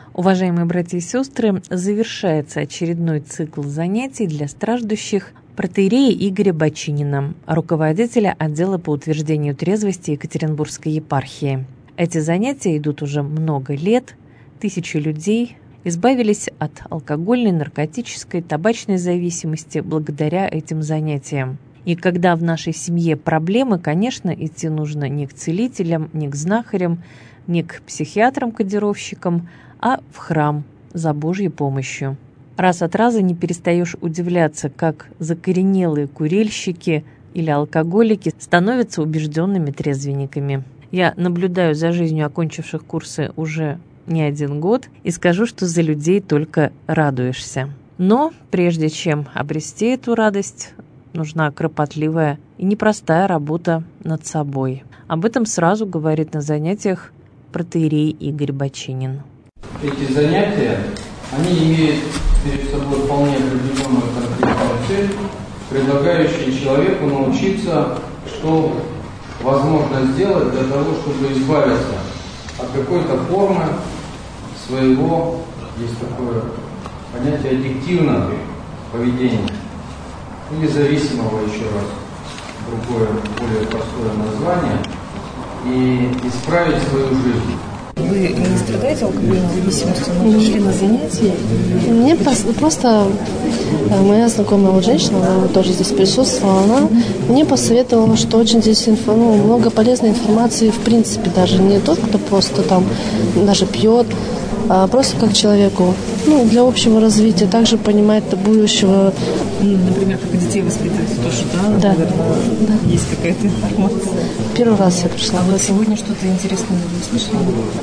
Уважаемые братья и сестры, завершается очередной цикл занятий для страждущих протоиерея Игоря Бочинина, руководителя отдела по утверждению трезвости Екатеринбургской епархии. Эти занятия идут уже много лет, тысячи людей избавились от алкогольной, наркотической, табачной зависимости благодаря этим занятиям. И когда в нашей семье проблемы, конечно, идти нужно не к целителям, не к знахарям, не к психиатрам-кодировщикам, а в храм за Божьей помощью. Раз от раза не перестаешь удивляться, как закоренелые курильщики или алкоголики становятся убежденными трезвенниками. Я наблюдаю за жизнью окончивших курсы уже не один год и скажу, что за людей только радуешься. Но прежде чем обрести эту радость, нужна кропотливая и непростая работа над собой. Об этом сразу говорит на занятиях протоиерей Игорь Бочинин. Эти занятия, они имеют перед собой вполне определенную конкретную цель, предлагающую человеку научиться, что возможно сделать для того, чтобы избавиться от какой-то формы своего, есть такое понятие, аддиктивного поведения или зависимого, еще раз, другое, более простое название, и исправить свою жизнь. Вы не страдаете алкогольной зависимостью, но пришли на занятия? Мне просто моя знакомая женщина, она тоже здесь присутствовала, она мне посоветовала, что очень здесь много полезной информации, в принципе, даже не тот, кто просто там даже пьет, а просто как человеку, для общего развития, также понимать до будущего. Например, как детей воспитывать, тоже, да, есть какая-то информация. Первый раз я пришла. А вы сегодня что-то интересное услышали?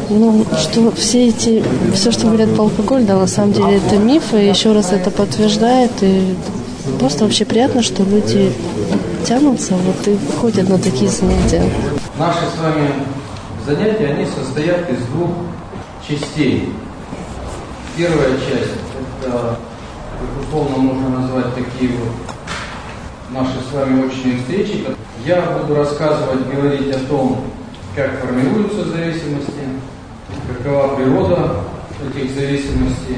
Что все, что говорят по алкоголю, на самом деле это миф, и еще раз это подтверждает, и просто вообще приятно, что люди тянутся и ходят на такие занятия. Наши с вами занятия, они состоят из двух частей. Первая часть, это, условно можно назвать такие наши с вами очные встречи. Я буду говорить о том, как формируются зависимости, какова природа этих зависимостей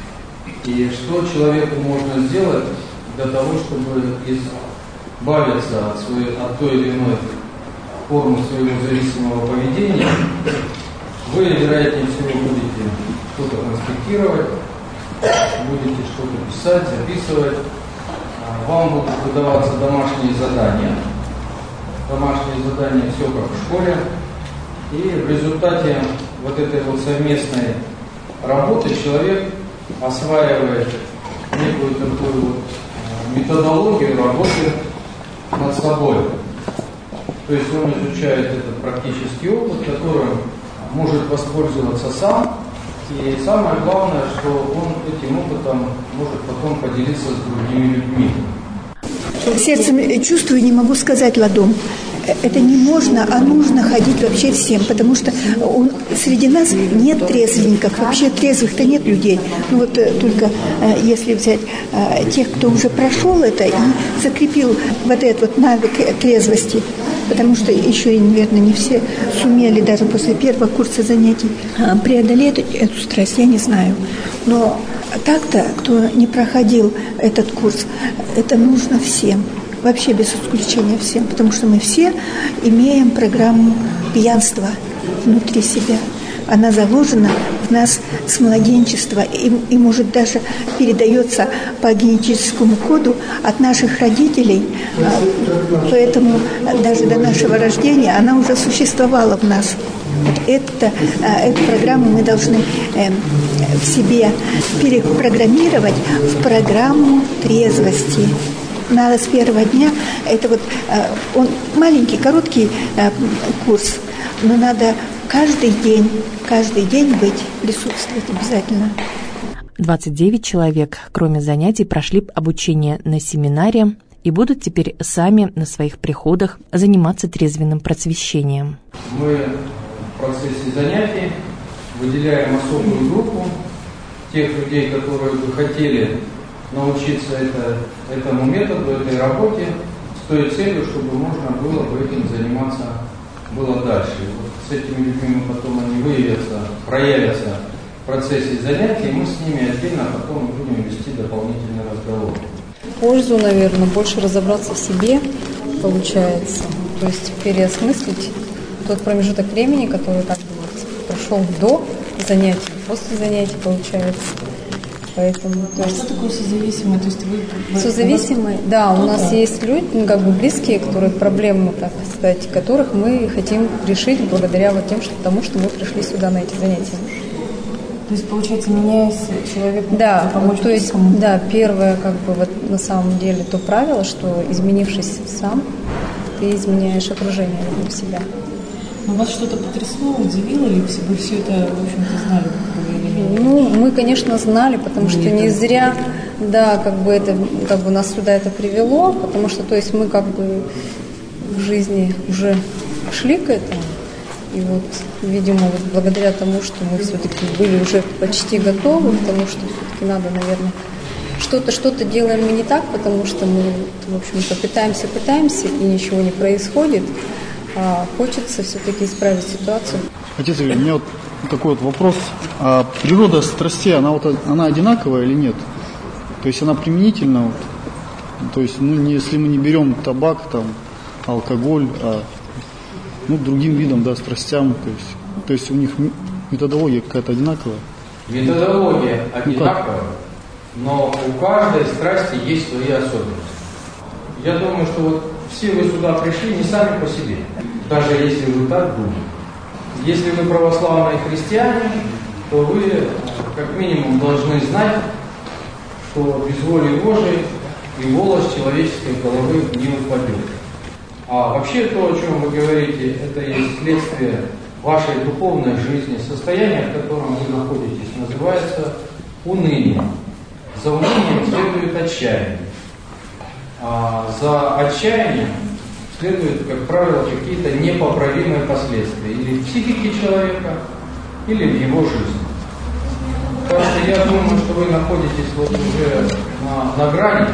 и что человеку можно сделать для того, чтобы избавиться от той или иной формы своего зависимого поведения. Вы, вероятнее всего, будете что-то конспектировать, будете что-то писать, записывать. Вам будут выдаваться домашние задания. Домашние задания все как в школе. И в результате вот этой совместной работы человек осваивает некую такую методологию работы над собой. То есть он изучает этот практический опыт, которым может воспользоваться сам. И самое главное, что он этим опытом может потом поделиться с другими людьми. Сердцем чувствую, не могу сказать ладом. Это не можно, а нужно ходить вообще всем, потому что среди нас нет трезвенников, вообще трезвых-то нет людей. Только если взять тех, кто уже прошел это и закрепил этот навык трезвости, потому что еще и, наверное, не все сумели даже после первого курса занятий преодолеть эту страсть, я не знаю. Но так-то, кто не проходил этот курс, это нужно всем. Вообще без исключения всем, потому что мы все имеем программу пьянства внутри себя. Она заложена в нас с младенчества и может даже передается по генетическому коду от наших родителей. Поэтому даже до нашего рождения она уже существовала в нас. Эту программу мы должны в себе перепрограммировать в программу трезвости. Надо с первого дня, он маленький, короткий курс, но надо каждый день присутствовать обязательно. 29 человек, кроме занятий, прошли обучение на семинаре и будут теперь сами на своих приходах заниматься трезвенным просвещением. Мы в процессе занятий выделяем особую группу тех людей, которые бы хотели научиться этому методу, этой работе, с той целью, чтобы можно было бы этим заниматься было дальше. С этими людьми потом они проявятся процессе занятий, мы с ними отдельно потом будем вести дополнительный разговор. Пользу, наверное, больше разобраться в себе получается. То есть переосмыслить тот промежуток времени, который как бы вот прошел до занятий, после занятий получается. Поэтому, что такое созависимое? То есть вы созависимые, да, у нас есть люди, ну, как бы близкие, которые проблемы, так сказать, которых мы хотим решить благодаря вот тому, что мы пришли сюда на эти занятия. То есть, получается, меняясь, человек да, помочь то есть, кому-то? да, первое, как бы вот на самом деле то правило, что изменившись сам, ты изменяешь окружение вокруг себя. Но вас что-то потрясло, удивило, или вы все это, в общем-то, знали? Ну, мы, конечно, знали, потому что не зря, да, как бы это, как бы нас сюда это привело, потому что, то есть мы как бы в жизни уже шли к этому, и вот, видимо, вот благодаря тому, что мы все-таки были уже почти готовы, потому что все-таки надо, наверное, что-то делаем мы не так, потому что мы, в общем-то, пытаемся, и ничего не происходит, а хочется все-таки исправить ситуацию. Отец Игорь, у меня вот такой вот вопрос. А природа страстей, она одинаковая или нет? То есть она применительна? Вот, то есть, если мы не берем табак, там, алкоголь, другим видам, да, страстям, то есть у них методология какая-то одинаковая? Методология одинаковая, но у каждой страсти есть свои особенности. Я думаю, что вот все вы сюда пришли не сами по себе, даже если вы так думаете. Если вы православные христиане, то вы как минимум должны знать, что без воли Божией и волос человеческой головы не упадет. А вообще то, о чем вы говорите, это есть следствие вашей духовной жизни, состояние, в котором вы находитесь, называется унынием. За унынием следует отчаяние. А за отчаянием следуют, как правило, какие-то непоправимые последствия или в психике человека, или в его жизни. Так что я думаю, что вы находитесь вот уже на грани,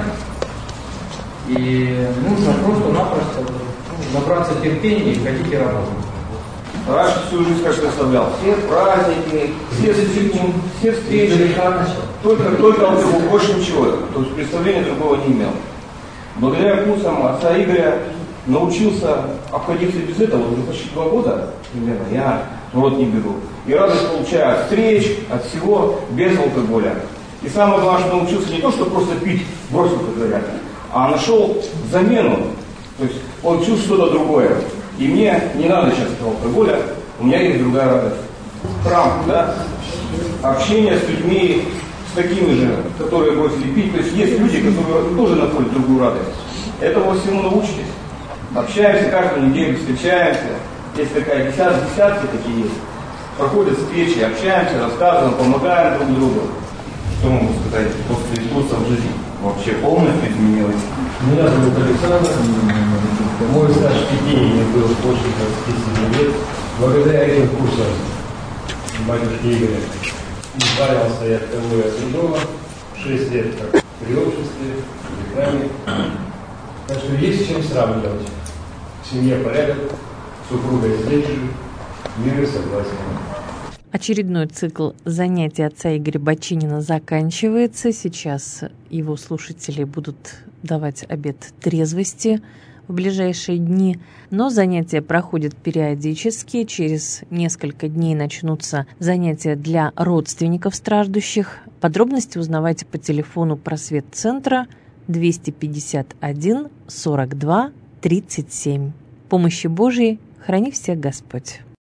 и нужно просто-напросто набраться терпения и ходить и работать. Раньше всю жизнь как представлял. Все праздники, все встречи, только алкоголь, больше ничего. То есть представления другого не имел. Благодаря курсам отца Игоря научился обходиться без этого уже почти 2 года примерно. Я в рот не беру. И радость получаю от встреч, от всего, без алкоголя. И самое главное, что научился не то, что просто пить, бросил, как говорят, а нашел замену. То есть получил что-то другое. И мне не надо сейчас этого алкоголя, у меня есть другая радость. Храм, да? Общение с людьми, с такими же, которые бросили пить. То есть есть люди, которые тоже находят другую радость. Этому всему научитесь. Общаемся каждую неделю, встречаемся. Есть такая десятки такие есть. Проходят встречи, общаемся, рассказываем, помогаем друг другу. Что могу сказать после курса в жизни? Вообще полностью изменилось. Меня зовут Александр. Мой стаж питейный был больше 27 лет. Благодаря этим курсам батюшки Игоря избавился я от того и от другого. 6 лет как при обществе, при храме. Так что есть с чем сравнивать. В семье порядок, супруга здесь же, мир и согласие. Очередной цикл занятий отца Игоря Бочинина заканчивается. Сейчас его слушатели будут давать обет трезвости в ближайшие дни. Но занятия проходят периодически. Через несколько дней начнутся занятия для родственников страждущих. Подробности узнавайте по телефону просвет-центра 251 42 37. Помощи Божией храни всех Господь.